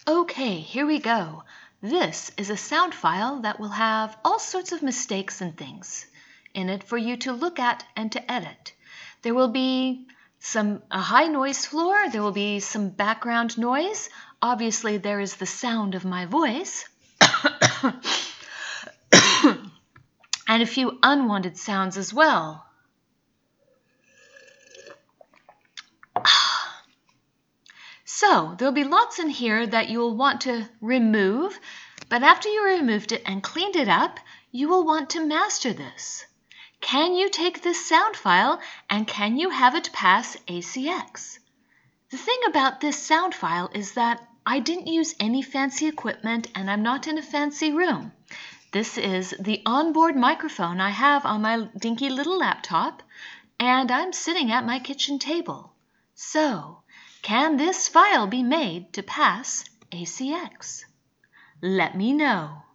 Okay, here we go. This is a sound file that will have all sorts of mistakes and things in it for you to look at and to edit. There will be a high noise floor, there will be some background noise. Obviously, there is the sound of my voice. And a few unwanted sounds as well. So there'll be lots in here that you'll want to remove, but after you removed it and cleaned it up, you will want to master this. Can you take this sound file and can you have it pass ACX? The thing about this sound file is that I didn't use any fancy equipment and I'm not in a fancy room. This is the onboard microphone I have on my dinky little laptop, and I'm sitting at my kitchen table. So, can this file be made to pass ACX? Let me know.